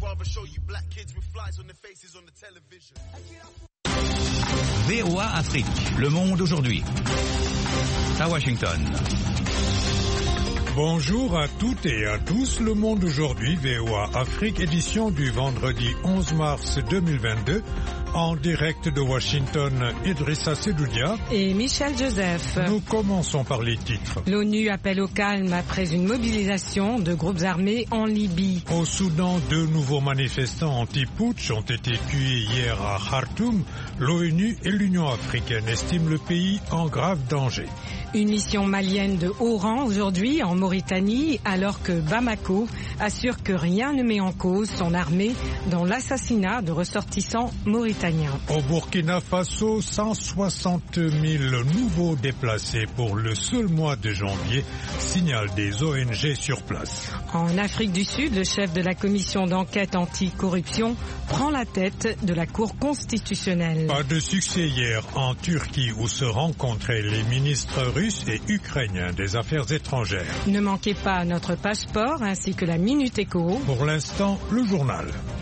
VOA Afrique, le monde aujourd'hui. À Washington. Bonjour à toutes et à tous, le monde aujourd'hui, VOA Afrique, édition du vendredi 11 mars 2022, en direct de Washington, Idrissa Sedoudia et Michel Joseph. Nous commençons par les titres. L'ONU appelle au calme après une mobilisation de groupes armés en Libye. Au Soudan, 2 nouveaux manifestants anti-putsch ont été tués hier à Khartoum. L'ONU et l'Union africaine estiment le pays en grave danger. Une mission malienne de haut rang aujourd'hui en Mauritanie, alors que Bamako assure que rien ne met en cause son armée dans l'assassinat de ressortissants mauritaniens. Au Burkina Faso, 160 000 nouveaux déplacés pour le seul mois de janvier, signalent des ONG sur place. En Afrique du Sud, le chef de la commission d'enquête anti-corruption prend la tête de la Cour constitutionnelle. Pas de succès hier en Turquie où se rencontraient les ministres russes et ukrainiens des Affaires étrangères. Ne manquez pas notre passeport ainsi que la Minute Éco. Pour l'instant, le journal.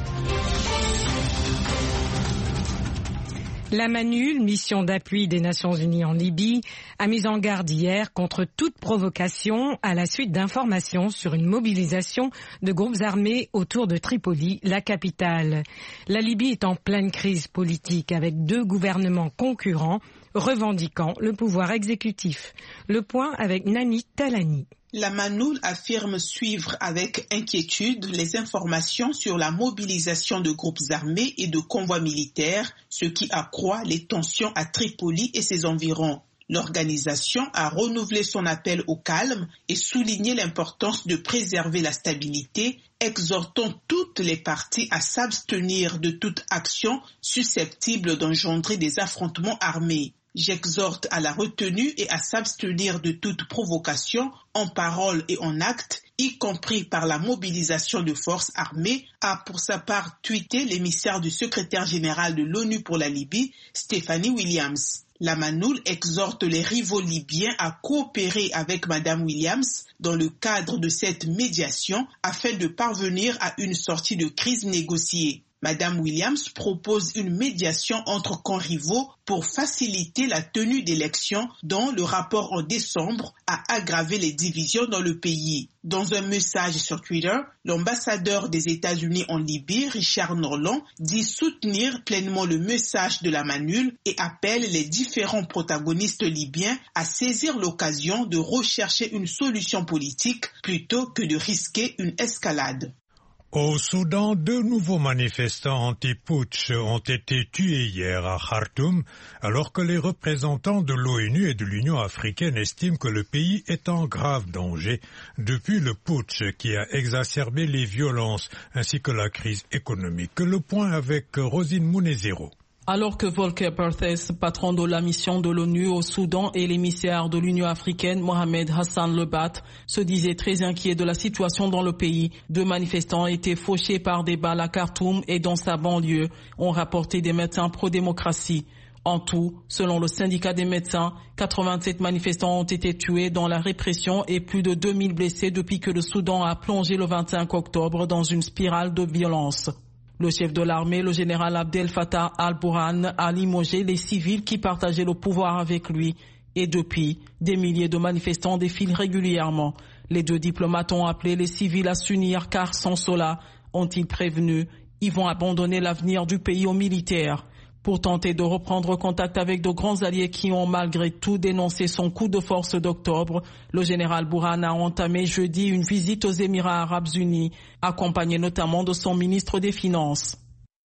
La MANUL, mission d'appui des Nations Unies en Libye, a mis en garde hier contre toute provocation à la suite d'informations sur une mobilisation de groupes armés autour de Tripoli, la capitale. La Libye est en pleine crise politique avec 2 gouvernements concurrents revendiquant le pouvoir exécutif. Le point avec Nani Talani. La MANUL affirme suivre avec inquiétude les informations sur la mobilisation de groupes armés et de convois militaires, ce qui accroît les tensions à Tripoli et ses environs. L'organisation a renouvelé son appel au calme et souligné l'importance de préserver la stabilité, exhortant toutes les parties à s'abstenir de toute action susceptible d'engendrer des affrontements armés. J'exhorte à la retenue et à s'abstenir de toute provocation en parole et en acte, y compris par la mobilisation de forces armées, a pour sa part tweeté l'émissaire du secrétaire général de l'ONU pour la Libye, Stephanie Williams. La MANUL exhorte les rivaux libyens à coopérer avec Madame Williams dans le cadre de cette médiation afin de parvenir à une sortie de crise négociée. Madame Williams propose une médiation entre camps rivaux pour faciliter la tenue d'élections dont le rapport en décembre a aggravé les divisions dans le pays. Dans un message sur Twitter, l'ambassadeur des États-Unis en Libye, Richard Norland, dit soutenir pleinement le message de la MANUL et appelle les différents protagonistes libyens à saisir l'occasion de rechercher une solution politique plutôt que de risquer une escalade. Au Soudan, 2 nouveaux manifestants anti-putsch ont été tués hier à Khartoum, alors que les représentants de l'ONU et de l'Union africaine estiment que le pays est en grave danger depuis le putsch qui a exacerbé les violences ainsi que la crise économique. Le point avec Rosine Mounezero. Alors que Volker Perthes, patron de la mission de l'ONU au Soudan et l'émissaire de l'Union africaine, Mohamed Hassan Lebat, se disait très inquiet de la situation dans le pays, 2 manifestants étaient fauchés par des balles à Khartoum et dans sa banlieue, ont rapporté des médecins pro-démocratie. En tout, selon le syndicat des médecins, 87 manifestants ont été tués dans la répression et plus de 2000 blessés depuis que le Soudan a plongé le 25 octobre dans une spirale de violence. Le chef de l'armée, le général Abdel Fattah al-Burhan, a limogé les civils qui partageaient le pouvoir avec lui. Et depuis, des milliers de manifestants défilent régulièrement. Les 2 diplomates ont appelé les civils à s'unir car sans cela, ont-ils prévenu, ils vont abandonner l'avenir du pays aux militaires. Pour tenter de reprendre contact avec de grands alliés qui ont malgré tout dénoncé son coup de force d'octobre, le général Burhan a entamé jeudi une visite aux Émirats arabes unis, accompagné notamment de son ministre des Finances.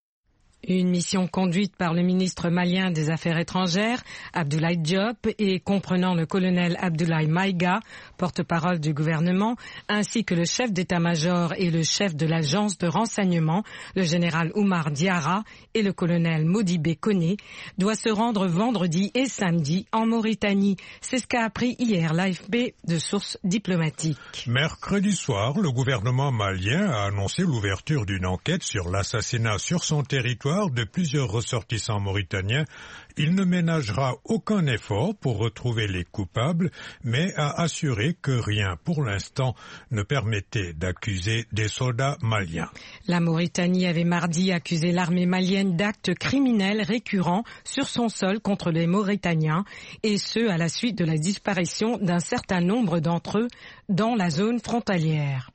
Une mission conduite par le ministre malien des Affaires étrangères, Abdoulaye Diop, et comprenant le colonel Abdoulaye Maïga, porte-parole du gouvernement, ainsi que le chef d'état-major et le chef de l'agence de renseignement, le général Oumar Diarra et le colonel Modibé Koné, doit se rendre vendredi et samedi en Mauritanie. C'est ce qu'a appris hier l'AFP de sources diplomatiques. Mercredi soir, le gouvernement malien a annoncé l'ouverture d'une enquête sur l'assassinat sur son territoire l'histoire de plusieurs ressortissants mauritaniens. Il ne ménagera aucun effort pour retrouver les coupables, mais a assuré que rien pour l'instant ne permettait d'accuser des soldats maliens. La Mauritanie avait mardi accusé l'armée malienne d'actes criminels récurrents sur son sol contre les Mauritaniens, et ce à la suite de la disparition d'un certain nombre d'entre eux dans la zone frontalière.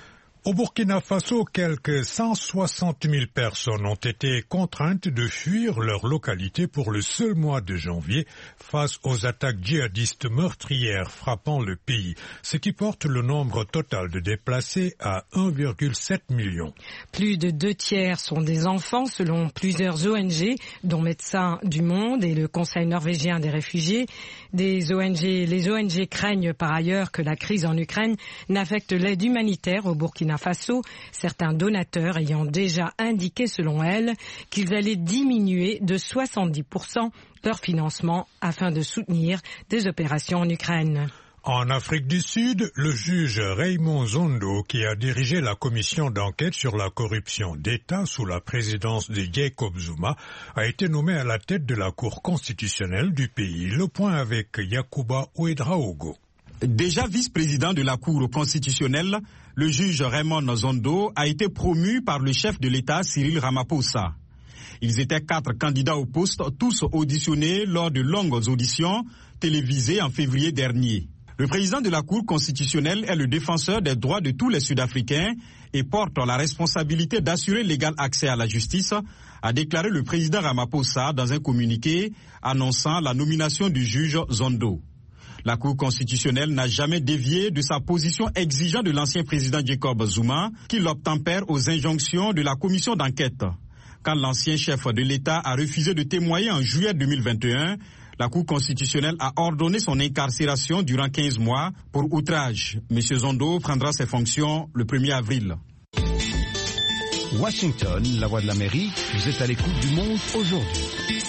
Au Burkina Faso, quelques 160 000 personnes ont été contraintes de fuir leur localité pour le seul mois de janvier face aux attaques djihadistes meurtrières frappant le pays, ce qui porte le nombre total de déplacés à 1,7 million. Plus de 2/3 sont des enfants selon plusieurs ONG, dont Médecins du Monde et le Conseil norvégien des réfugiés. Les ONG craignent par ailleurs que la crise en Ukraine n'affecte l'aide humanitaire au Burkina Faso, certains donateurs ayant déjà indiqué selon elles qu'ils allaient diminuer de 70% leur financement afin de soutenir des opérations en Ukraine. En Afrique du Sud, le juge Raymond Zondo, qui a dirigé la commission d'enquête sur la corruption d'État sous la présidence de Jacob Zuma, a été nommé à la tête de la Cour constitutionnelle du pays. Le point avec Yacouba Ouedraogo. Déjà vice-président de la Cour constitutionnelle, le juge Raymond Zondo a été promu par le chef de l'État Cyril Ramaphosa. Ils étaient 4 candidats au poste, tous auditionnés lors de longues auditions télévisées en février dernier. Le président de la Cour constitutionnelle est le défenseur des droits de tous les Sud-Africains et porte la responsabilité d'assurer l'égal accès à la justice, a déclaré le président Ramaphosa dans un communiqué annonçant la nomination du juge Zondo. La Cour constitutionnelle n'a jamais dévié de sa position exigeant de l'ancien président Jacob Zuma, qui l'obtempère aux injonctions de la commission d'enquête. Quand l'ancien chef de l'État a refusé de témoigner en juillet 2021, la Cour constitutionnelle a ordonné son incarcération durant 15 mois pour outrage. M. Zondo prendra ses fonctions le 1er avril. Washington, la voix de l'Amérique, vous êtes à l'écoute du monde aujourd'hui.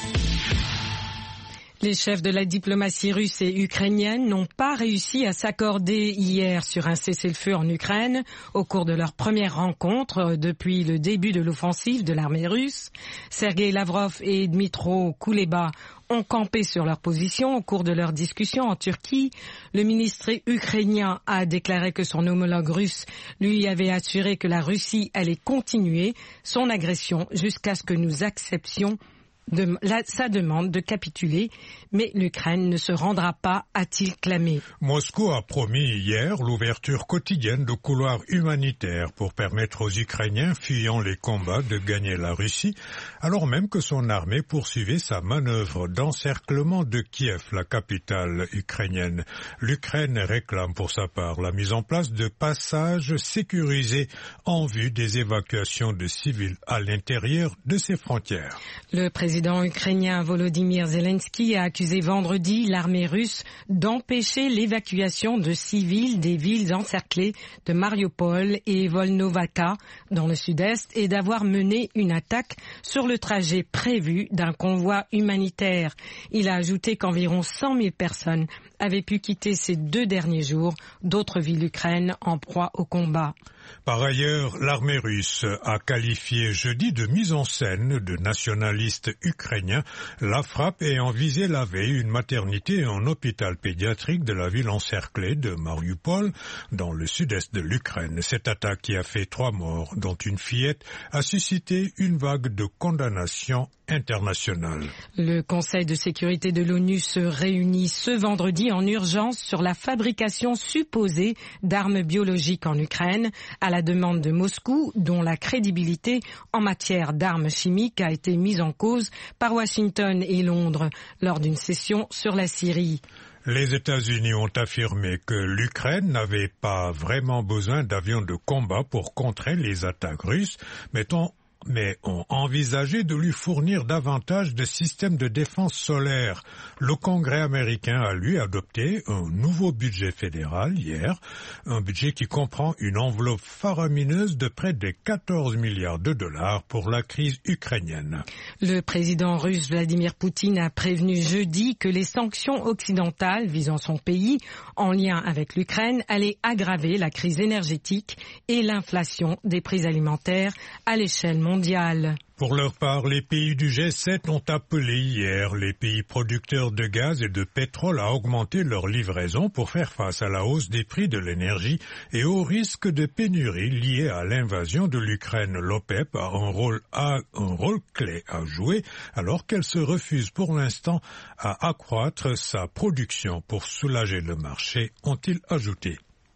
Les chefs de la diplomatie russe et ukrainienne n'ont pas réussi à s'accorder hier sur un cessez-le-feu en Ukraine au cours de leur première rencontre depuis le début de l'offensive de l'armée russe. Sergei Lavrov et Dmytro Kuleba ont campé sur leur position au cours de leur discussion en Turquie. Le ministre ukrainien a déclaré que son homologue russe lui avait assuré que la Russie allait continuer son agression jusqu'à ce que nous acceptions sa demande de capituler, mais l'Ukraine ne se rendra pas, a-t-il clamé. Moscou a promis hier l'ouverture quotidienne de couloirs humanitaires pour permettre aux Ukrainiens fuyant les combats de gagner la Russie, alors même que son armée poursuivait sa manœuvre d'encerclement de Kiev, la capitale ukrainienne. L'Ukraine réclame pour sa part la mise en place de passages sécurisés en vue des évacuations de civils à l'intérieur de ses frontières. Le président ukrainien Volodymyr Zelensky a accusé vendredi l'armée russe d'empêcher l'évacuation de civils des villes encerclées de Mariupol et Volnovakha dans le sud-est et d'avoir mené une attaque sur le trajet prévu d'un convoi humanitaire. Il a ajouté qu'environ 100 000 personnes avaient pu quitter ces 2 derniers jours d'autres villes ukrainiennes en proie au combat. Par ailleurs, l'armée russe a qualifié jeudi de mise en scène de nationalistes ukrainiens la frappe ayant visé la veille une maternité et un hôpital pédiatrique de la ville encerclée de Mariupol, dans le sud-est de l'Ukraine. Cette attaque qui a fait 3 morts, dont une fillette, a suscité une vague de condamnation internationale. Le Conseil de sécurité de l'ONU se réunit ce vendredi en urgence sur la fabrication supposée d'armes biologiques en Ukraine, à la demande de Moscou, dont la crédibilité en matière d'armes chimiques a été mise en cause par Washington et Londres lors d'une session sur la Syrie. Les États-Unis ont affirmé que l'Ukraine n'avait pas vraiment besoin d'avions de combat pour contrer les attaques russes, mais ont envisagé de lui fournir davantage de systèmes de défense solaire. Le Congrès américain a lui adopté un nouveau budget fédéral hier, un budget qui comprend une enveloppe faramineuse de près de 14 milliards de dollars pour la crise ukrainienne. Le président russe Vladimir Poutine a prévenu jeudi que les sanctions occidentales visant son pays en lien avec l'Ukraine allaient aggraver la crise énergétique et l'inflation des prix alimentaires à l'échelle mondiale mondiale. Pour leur part, les pays du G7 ont appelé hier les pays producteurs de gaz et de pétrole à augmenter leur livraison pour faire face à la hausse des prix de l'énergie et au risque de pénurie lié à l'invasion de l'Ukraine. L'OPEP a un rôle clé à jouer alors qu'elle se refuse pour l'instant à accroître sa production pour soulager le marché, ont-ils ajouté.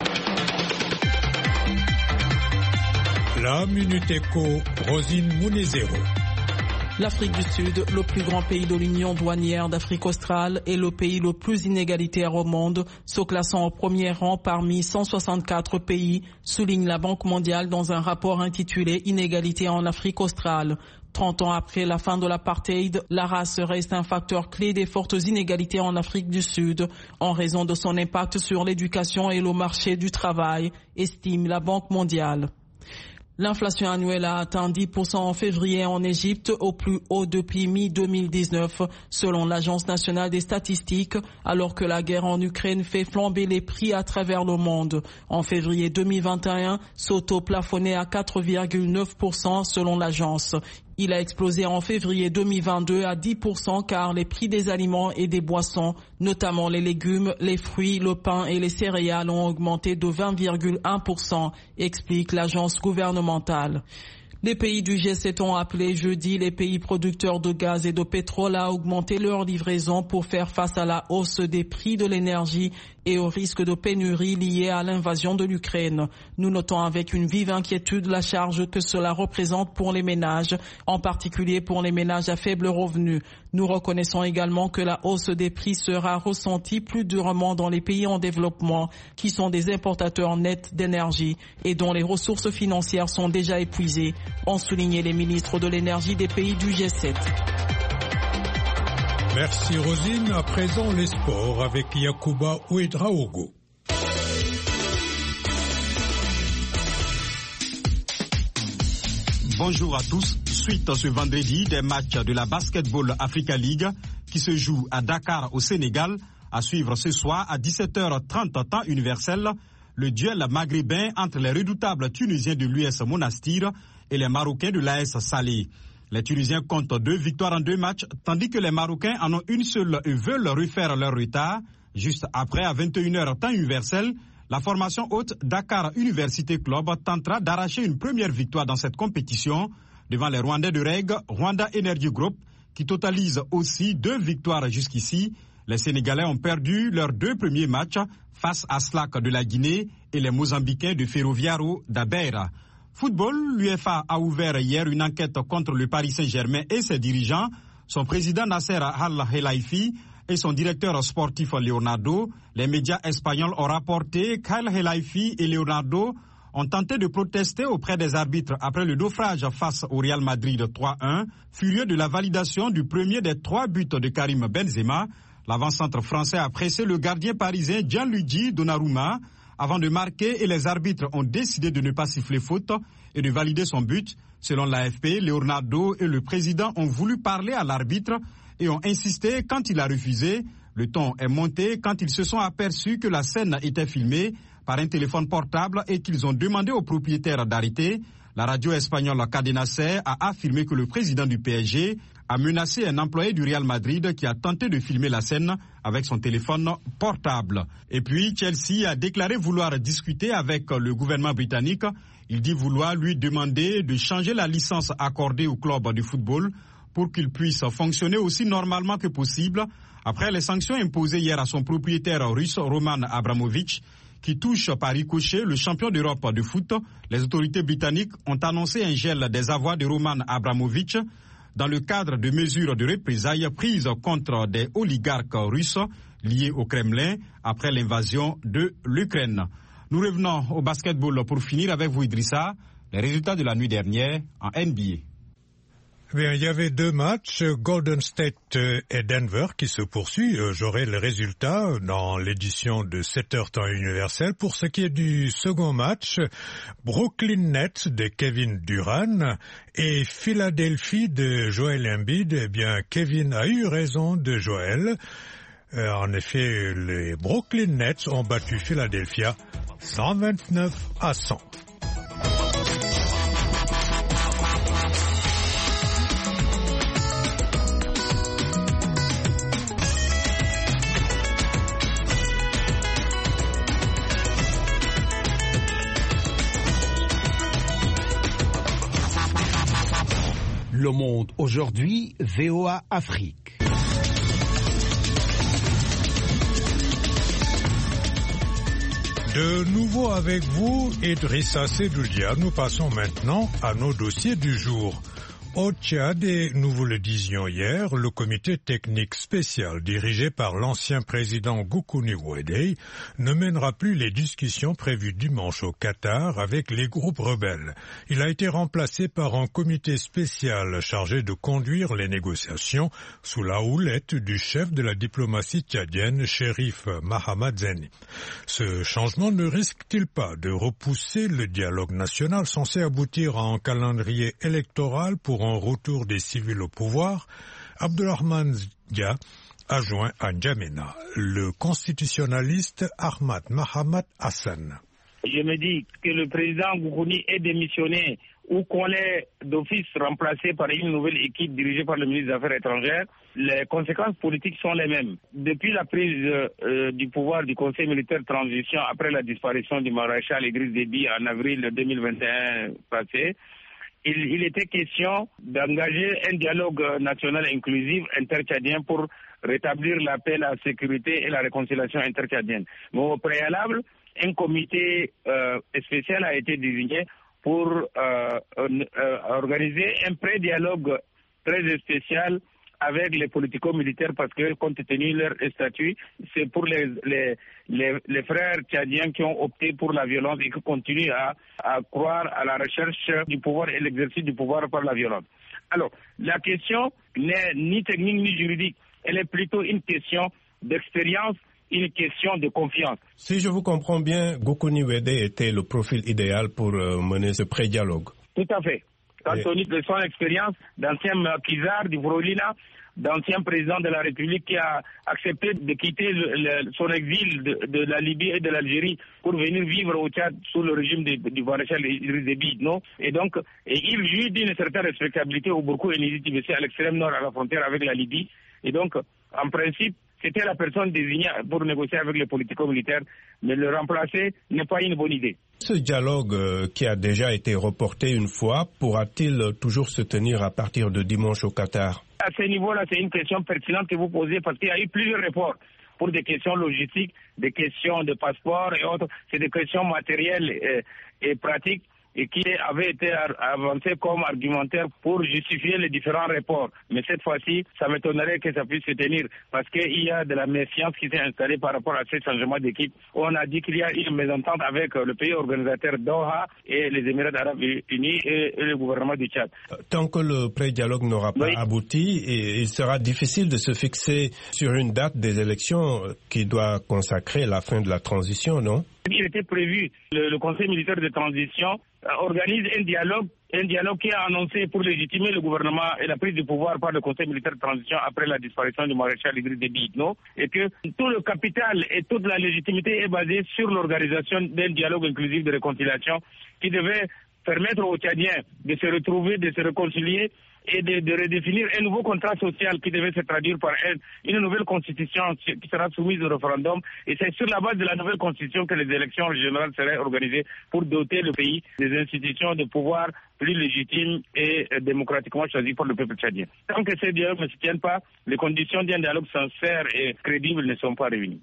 La Minute Éco, Rosine Munezero. L'Afrique du Sud, le plus grand pays de l'Union douanière d'Afrique australe, est le pays le plus inégalitaire au monde, se classant au premier rang parmi 164 pays, souligne la Banque mondiale dans un rapport intitulé « Inégalité en Afrique australe ». 30 ans après la fin de l'apartheid, la race reste un facteur clé des fortes inégalités en Afrique du Sud, en raison de son impact sur l'éducation et le marché du travail, estime la Banque mondiale. L'inflation annuelle a atteint 10% en février en Égypte, au plus haut depuis mi-2019, selon l'Agence nationale des statistiques, alors que la guerre en Ukraine fait flamber les prix à travers le monde. En février 2021, ce taux plafonnait à 4,9% selon l'agence. Il a explosé en février 2022 à 10% car les prix des aliments et des boissons, notamment les légumes, les fruits, le pain et les céréales ont augmenté de 20,1%, explique l'agence gouvernementale. Les pays du G7 ont appelé jeudi les pays producteurs de gaz et de pétrole à augmenter leur livraison pour faire face à la hausse des prix de l'énergie et au risque de pénurie lié à l'invasion de l'Ukraine. Nous notons avec une vive inquiétude la charge que cela représente pour les ménages, en particulier pour les ménages à faible revenu. Nous reconnaissons également que la hausse des prix sera ressentie plus durement dans les pays en développement, qui sont des importateurs nets d'énergie et dont les ressources financières sont déjà épuisées, ont souligné les ministres de l'énergie des pays du G7. Merci Rosine. À présent, les sports avec Yacouba Ouedraogo. Bonjour à tous. Suite ce vendredi des matchs de la Basketball Africa League qui se jouent à Dakar au Sénégal, à suivre ce soir à 17h30 temps universel, le duel maghrébin entre les redoutables Tunisiens de l'US Monastir et les Marocains de l'AS Salé. Les Tunisiens comptent 2 victoires en 2 matchs, tandis que les Marocains en ont une seule et veulent refaire leur retard. Juste après, à 21h temps universel, la formation haute Dakar Université Club tentera d'arracher une première victoire dans cette compétition devant les Rwandais de Reg, Rwanda Energy Group, qui totalise aussi 2 victoires jusqu'ici. Les Sénégalais ont perdu leurs 2 premiers matchs face à Slack de la Guinée et les Mozambicains de Ferroviaro d'Abeira. Football, l'UEFA a ouvert hier une enquête contre le Paris Saint-Germain et ses dirigeants, son président Nasser Al-Khelaifi et son directeur sportif Leonardo. Les médias espagnols ont rapporté qu'Al-Khelaifi et Leonardo ont tenté de protester auprès des arbitres après le naufrage face au Real Madrid 3-1, furieux de la validation du premier des 3 buts de Karim Benzema. L'avant-centre français a pressé le gardien parisien Gianluigi Donnarumma avant de marquer et les arbitres ont décidé de ne pas siffler faute et de valider son but. Selon l'AFP, Leonardo et le président ont voulu parler à l'arbitre et ont insisté quand il a refusé. Le ton est monté quand ils se sont aperçus que la scène était filmée par un téléphone portable et qu'ils ont demandé au propriétaire d'arrêter. La radio espagnole Cadena Ser a affirmé que le président du PSG a menacé un employé du Real Madrid qui a tenté de filmer la scène avec son téléphone portable. Et puis, Chelsea a déclaré vouloir discuter avec le gouvernement britannique. Il dit vouloir lui demander de changer la licence accordée au club de football pour qu'il puisse fonctionner aussi normalement que possible après les sanctions imposées hier à son propriétaire russe Roman Abramovich qui touche par ricochet le champion d'Europe de foot. Les autorités britanniques ont annoncé un gel des avoirs de Roman Abramovich dans le cadre de mesures de représailles prises contre des oligarques russes liés au Kremlin après l'invasion de l'Ukraine. Nous revenons au basketball pour finir avec vous, Idrissa. Les résultats de la nuit dernière en NBA. Bien, il y avait 2 matchs, Golden State et Denver, qui se poursuit. J'aurai les résultats dans l'édition de 7h temps universel. Pour ce qui est du second match, Brooklyn Nets de Kevin Durant et Philadelphie de Joel Embiid. Eh bien, Kevin a eu raison de Joel. En effet, les Brooklyn Nets ont battu Philadelphia 129-100. Le Monde aujourd'hui, VOA Afrique. De nouveau avec vous, Idrissa Sedoudia. Nous passons maintenant à nos dossiers du jour. Au Tchad, et nous vous le disions hier, le comité technique spécial dirigé par l'ancien président Goukouni Ouédé ne mènera plus les discussions prévues dimanche au Qatar avec les groupes rebelles. Il a été remplacé par un comité spécial chargé de conduire les négociations sous la houlette du chef de la diplomatie tchadienne, Chérif Mahamad Zeni. Ce changement ne risque-t-il pas de repousser le dialogue national censé aboutir à un calendrier électoral pour un retour des civils au pouvoir? Abdulrahman Dia a joint à N'Djamena le constitutionnaliste Ahmad Mahamad Hassan. Je me dis que le président Goukouni est démissionné ou qu'on est d'office remplacé par une nouvelle équipe dirigée par le ministre des Affaires étrangères, les conséquences politiques sont les mêmes. Depuis la prise du pouvoir du Conseil militaire de transition après la disparition du maréchal Idriss Déby en avril 2021 passé, il était question d'engager un dialogue national inclusif intertchadien pour rétablir la paix, la sécurité et la réconciliation intertchadienne. Mais au préalable, un comité spécial a été désigné pour organiser un pré-dialogue très spécial avec les politico-militaires parce que, compte tenu de leur statut, c'est pour les frères tchadiens qui ont opté pour la violence et qui continuent à croire à la recherche du pouvoir et l'exercice du pouvoir par la violence. Alors, la question n'est ni technique ni juridique, elle est plutôt une question d'expérience, une question de confiance. Si je vous comprends bien, Goukouni Ouédé était le profil idéal pour mener ce pré-dialogue. Tout à fait. Compte tenu de son expérience d'ancien maquisard du Vrolina, d'ancien président de la République qui a accepté de quitter son exil de la Libye et de l'Algérie pour venir vivre au Tchad sous le régime du maréchal Idriss Déby, non? Et donc, il jouit d'une certaine respectabilité au Bourkou et Niziti, à l'extrême nord, à la frontière avec la Libye. Et donc, en principe, c'était la personne désignée pour négocier avec les politico-militaires, mais le remplacer n'est pas une bonne idée. Ce dialogue qui a déjà été reporté une fois, pourra-t-il toujours se tenir à partir de dimanche au Qatar? À ce niveau-là, c'est une question pertinente que vous posez parce qu'il y a eu plusieurs reports pour des questions logistiques, des questions de passeport et autres. C'est des questions matérielles et pratiques et qui avaient été avancées comme argumentaire pour justifier les différents reports. Mais cette fois-ci, ça m'étonnerait que ça puisse se tenir parce qu'il y a de la méfiance qui s'est installée par rapport à ce changement d'équipe. On a dit qu'il y a une mésentente avec le pays organisateur Doha et les Émirats arabes unis et le gouvernement du Tchad. Tant que le pré-dialogue n'aura pas abouti, il sera difficile de se fixer sur une date des élections qui doit consacrer la fin de la transition, non? Il était prévu, le Conseil militaire de transition organise un dialogue qui a annoncé pour légitimer le gouvernement et la prise du pouvoir par le Conseil militaire de transition après la disparition du maréchal Idriss Déby, non? Et que tout le capital et toute la légitimité est basée sur l'organisation d'un dialogue inclusif de réconciliation qui devait permettre aux Tchadiens de se retrouver, de se réconcilier et de redéfinir un nouveau contrat social qui devait se traduire par une nouvelle constitution qui sera soumise au référendum. Et c'est sur la base de la nouvelle constitution que les élections générales seraient organisées pour doter le pays des institutions de pouvoir plus légitimes et démocratiquement choisies par le peuple tchadien. Tant que ces dialogues ne se tiennent pas, les conditions d'un dialogue sincère et crédible ne sont pas réunies.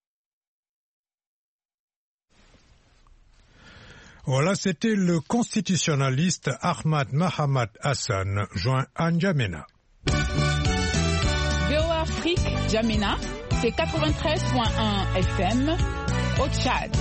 Voilà, c'était le constitutionnaliste Ahmad Mahamad Hassan, joint à N'Djamena. VOA Afrique, N'Djamena, c'est 93.1 FM au Tchad.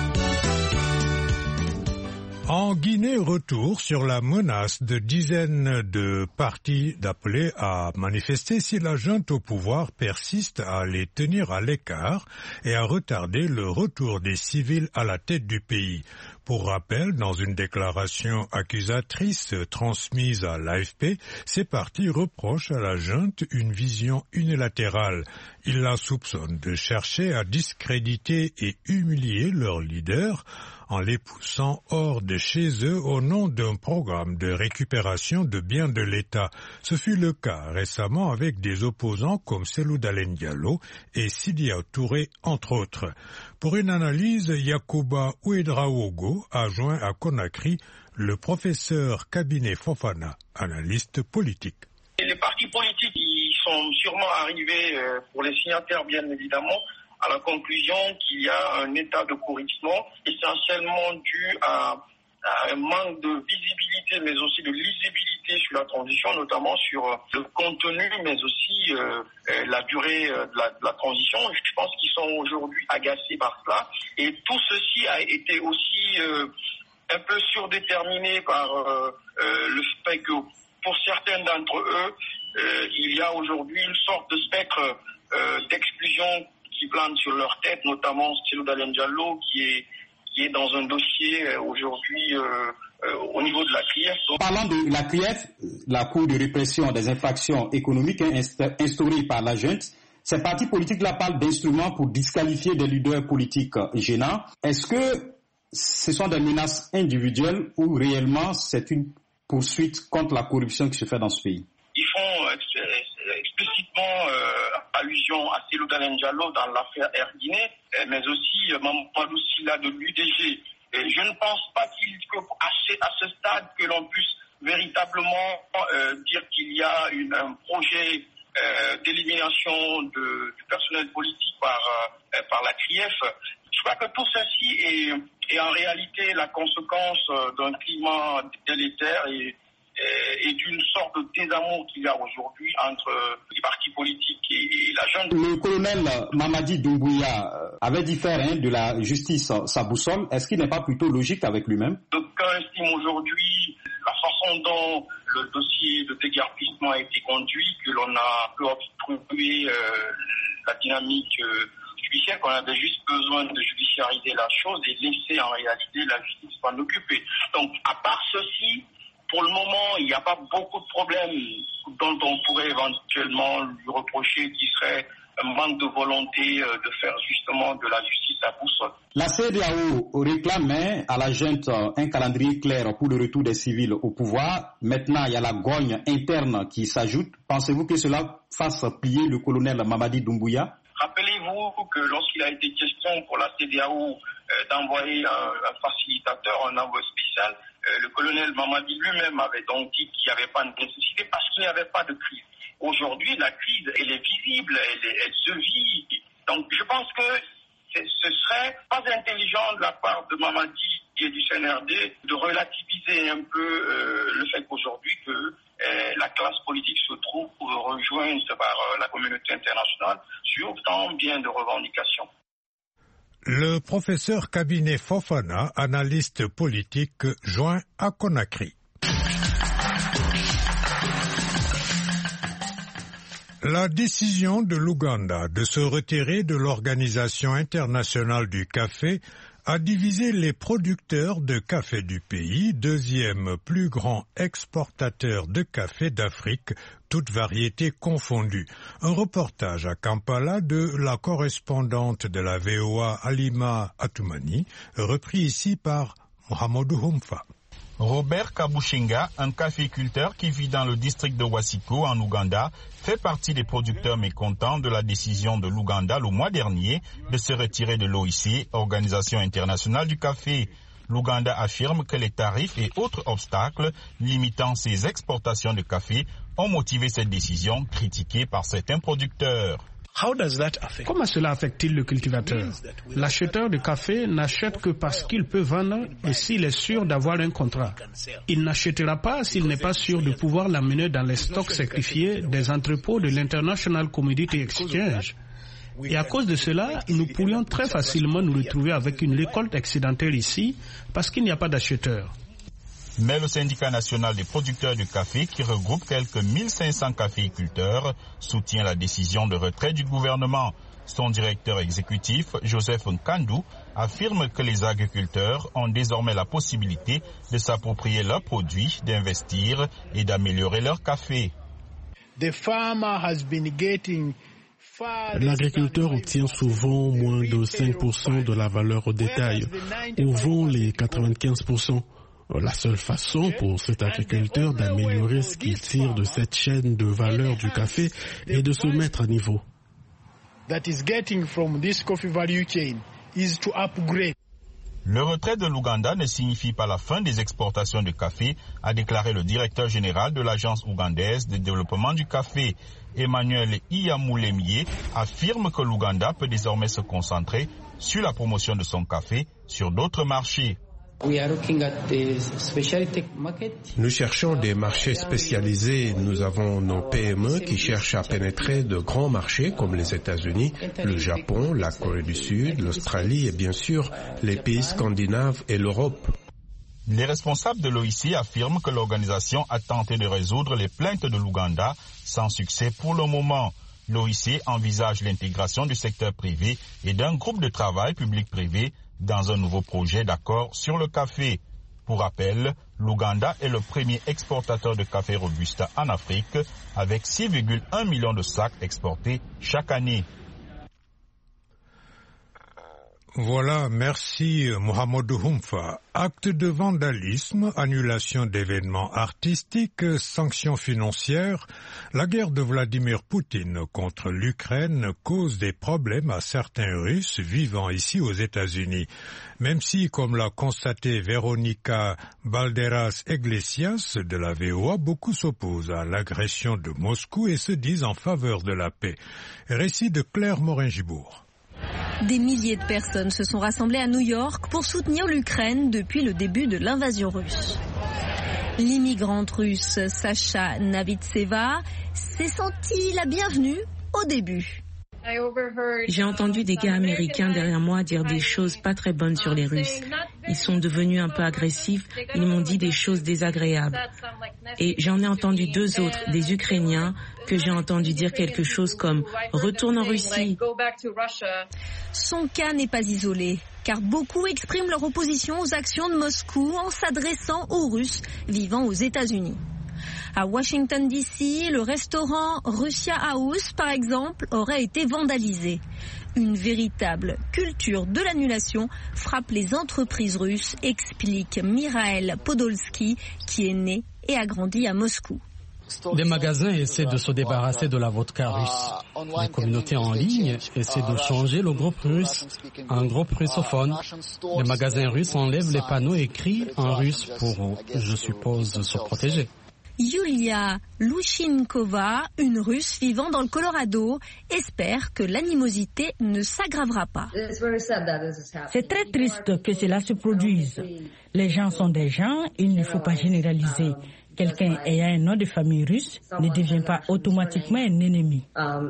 En Guinée, retour sur la menace de dizaines de partis d'appeler à manifester si la junte au pouvoir persiste à les tenir à l'écart et à retarder le retour des civils à la tête du pays. Pour rappel, dans une déclaration accusatrice transmise à l'AFP, ces partis reprochent à la junte une vision unilatérale. Ils la soupçonnent de chercher à discréditer et humilier leurs leaders en les poussant hors de chez eux au nom d'un programme de récupération de biens de l'État. Ce fut le cas récemment avec des opposants comme Cellou Dalein Diallo et Sidya Touré, entre autres. Pour une analyse, Yacouba Ouedraogo a joint à Conakry Le professeur Kabinet Fofana, analyste politique. Et les partis politiques, ils sont sûrement arrivés, pour les signataires bien évidemment, à la conclusion qu'il y a un état de pourrissement essentiellement dû à un manque de visibilité mais aussi de lisibilité sur la transition, notamment sur le contenu mais aussi la durée de la transition. Je pense qu'ils sont aujourd'hui agacés par cela et tout ceci a été aussi un peu surdéterminé par le fait que pour certains d'entre eux, il y a aujourd'hui une sorte de spectre d'exclusion qui plane sur leur tête, notamment Cellou Dalein Diallo qui est dans un dossier aujourd'hui au niveau de la CRIEF. Parlant de la CRIEF, la Cour de répression des infractions économiques instaurée par la junte, ces partis politiques-là parlent d'instruments pour disqualifier des leaders politiques gênants. Est-ce que ce sont des menaces individuelles ou réellement c'est une poursuite contre la corruption qui se fait dans ce pays? Ils font explicitement allusion à Cellou Dalein Diallo dans l'affaire Air Guinée, mais aussi Mamadou Sylla de l'UDG. Et je ne pense pas qu'à ce stade que l'on puisse véritablement dire qu'il y a un projet d'élimination du personnel politique par la CRIEF. Je crois que tout ceci est en réalité la conséquence d'un climat délétère et d'une sorte de désamour qu'il y a aujourd'hui entre les partis politiques et la junte. Le colonel Mamadi Doumbouya avait dit faire de la justice sa boussole. Est-ce qu'il n'est pas plutôt logique avec lui-même? D'aucuns estiment aujourd'hui la façon dont le dossier de déguerpissement a été conduit, que l'on a pu obstruer la dynamique judiciaire, qu'on avait juste besoin de judiciariser la chose et laisser en réalité la justice s'en occuper. Donc, à part ceci, pour le moment, il n'y a pas beaucoup de problèmes dont on pourrait éventuellement lui reprocher qui serait un manque de volonté de faire justement de la justice à boussole. La CEDEAO réclamait à la junte un calendrier clair pour le retour des civils au pouvoir. Maintenant, il y a la grogne interne qui s'ajoute. Pensez-vous que cela fasse plier le colonel Mamadi Doumbouya? Rappelez-vous que lorsqu'il a été question pour la CEDEAO d'envoyer un facilitateur, un envoyé spécial, le colonel Mamadi lui-même avait donc dit qu'il n'y avait pas de nécessité parce qu'il n'y avait pas de crise. Aujourd'hui, la crise, elle est visible, elle se vit. Donc, je pense que ce serait pas intelligent de la part de Mamadi et du CNRD de relativiser un peu le fait qu'aujourd'hui que la classe politique se trouve rejointe par la communauté internationale sur tant bien de revendications. Le professeur Kabinet Fofana, analyste politique, joint à Conakry. La décision de l'Ouganda de se retirer de l'Organisation internationale du café a divisé les producteurs de café du pays, deuxième plus grand exportateur de café d'Afrique, toutes variétés confondues. Un reportage à Kampala de la correspondante de la VOA Halima Atoumani, repris ici par Mohamedou Humfa. Robert Kabushinga, un caféiculteur qui vit dans le district de Wasiko en Ouganda, fait partie des producteurs mécontents de la décision de l'Ouganda le mois dernier de se retirer de l'OIC, Organisation internationale du café. L'Ouganda affirme que les tarifs et autres obstacles limitant ses exportations de café ont motivé cette décision critiquée par certains producteurs. Comment cela affecte-t-il le cultivateur? L'acheteur de café n'achète que parce qu'il peut vendre et s'il est sûr d'avoir un contrat. Il n'achètera pas s'il n'est pas sûr de pouvoir l'amener dans les stocks certifiés des entrepôts de l'International Commodity Exchange. Et à cause de cela, nous pourrions très facilement nous retrouver avec une récolte excédentaire ici parce qu'il n'y a pas d'acheteurs. Mais le syndicat national des producteurs de café, qui regroupe quelques 1500 caféiculteurs, soutient la décision de retrait du gouvernement. Son directeur exécutif, Joseph Nkandou, affirme que les agriculteurs ont désormais la possibilité de s'approprier leurs produits, d'investir et d'améliorer leur café. L'agriculteur obtient souvent moins de 5% de la valeur au détail, ou vend les 95%. La seule façon pour cet agriculteur d'améliorer ce qu'il tire de cette chaîne de valeur du café est de se mettre à niveau. Le retrait de l'Ouganda ne signifie pas la fin des exportations de café, a déclaré le directeur général de l'agence ougandaise de développement du café. Emmanuel Iyamoulemie affirme que l'Ouganda peut désormais se concentrer sur la promotion de son café sur d'autres marchés. Nous cherchons des marchés spécialisés. Nous avons nos PME qui cherchent à pénétrer de grands marchés comme les États-Unis, le Japon, la Corée du Sud, l'Australie et bien sûr les pays scandinaves et l'Europe. Les responsables de l'OIC affirment que l'organisation a tenté de résoudre les plaintes de l'Ouganda sans succès pour le moment. L'OIC envisage l'intégration du secteur privé et d'un groupe de travail public-privé dans un nouveau projet d'accord sur le café. Pour rappel, l'Ouganda est le premier exportateur de café robusta en Afrique avec 6,1 millions de sacs exportés chaque année. Voilà, merci Mohamedou Humfa. Acte de vandalisme, annulation d'événements artistiques, sanctions financières, la guerre de Vladimir Poutine contre l'Ukraine cause des problèmes à certains Russes vivant ici aux États-Unis. Même si, comme l'a constaté Véronica Balderas-Iglesias de la VOA, beaucoup s'opposent à l'agression de Moscou et se disent en faveur de la paix. Récit de Claire Morin-Gibourg. Des milliers de personnes se sont rassemblées à New York pour soutenir l'Ukraine depuis le début de l'invasion russe. L'immigrante russe Sacha Navitseva s'est sentie la bienvenue au début. J'ai entendu des gars américains derrière moi dire des choses pas très bonnes sur les Russes. Ils sont devenus un peu agressifs, ils m'ont dit des choses désagréables. Et j'en ai entendu deux autres, des Ukrainiens, que j'ai entendu dire quelque chose comme « Retourne en Russie ». Son cas n'est pas isolé, car beaucoup expriment leur opposition aux actions de Moscou en s'adressant aux Russes vivant aux États-Unis. À Washington DC, le restaurant Russia House, par exemple, aurait été vandalisé. Une véritable culture de l'annulation frappe les entreprises russes, explique Mikhail Podolsky, qui est né et a grandi à Moscou. Les magasins essaient de se débarrasser de la vodka russe. Les communautés en ligne essaient de changer le groupe russe en groupe russophone. Les magasins russes enlèvent les panneaux écrits en russe pour, je suppose, se protéger. Yulia Lushinkova, une Russe vivant dans le Colorado, espère que l'animosité ne s'aggravera pas. C'est très triste que cela se produise. Les gens sont des gens, il ne faut pas généraliser. Quelqu'un ayant un nom de famille russe ne devient pas automatiquement un ennemi.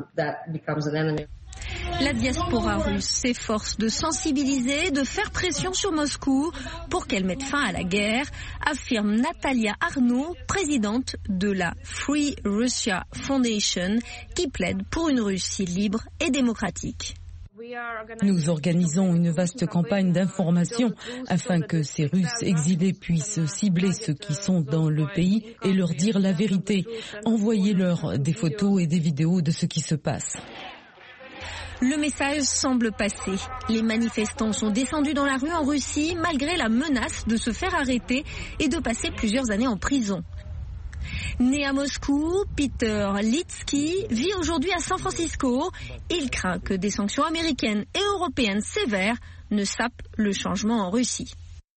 La diaspora russe s'efforce de sensibiliser, de faire pression sur Moscou pour qu'elle mette fin à la guerre, affirme Natalia Arnaud, présidente de la Free Russia Foundation, qui plaide pour une Russie libre et démocratique. Nous organisons une vaste campagne d'information afin que ces Russes exilés puissent cibler ceux qui sont dans le pays et leur dire la vérité. Envoyez-leur des photos et des vidéos de ce qui se passe. Le message semble passer. Les manifestants sont descendus dans la rue en Russie malgré la menace de se faire arrêter et de passer plusieurs années en prison. Né à Moscou, Peter Litsky vit aujourd'hui à San Francisco. Il craint que des sanctions américaines et européennes sévères ne sapent le changement en Russie.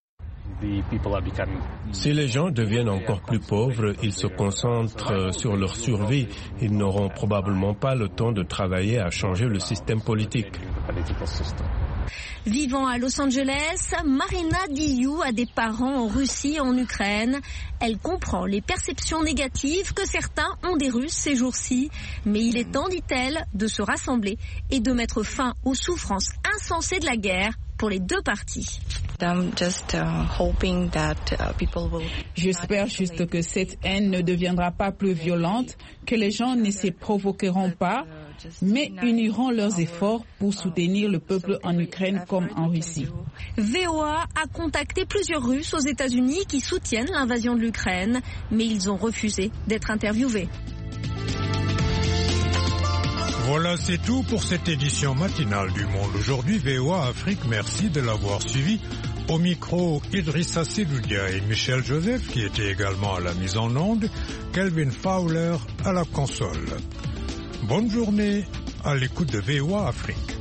Si les gens deviennent encore plus pauvres, ils se concentrent sur leur survie. Ils n'auront probablement pas le temps de travailler à changer le système politique. Vivant à Los Angeles, Marina Diou a des parents en Russie et en Ukraine. Elle comprend les perceptions négatives que certains ont des Russes ces jours-ci. Mais il est temps, dit-elle, de se rassembler et de mettre fin aux souffrances insensées de la guerre pour les deux parties. J'espère juste que cette haine ne deviendra pas plus violente, que les gens ne se provoqueront pas, mais uniront leurs efforts pour soutenir le peuple en Ukraine comme en Russie. VOA a contacté plusieurs Russes aux États-Unis qui soutiennent l'invasion de l'Ukraine, mais ils ont refusé d'être interviewés. Voilà, c'est tout pour cette édition matinale du Monde Aujourd'hui. VOA Afrique, merci de l'avoir suivi. Au micro, Idrissa Seloudia et Michel Joseph, qui étaient également à la mise en onde, Kelvin Fowler à la console. Bonne journée à l'écoute de VOA Afrique.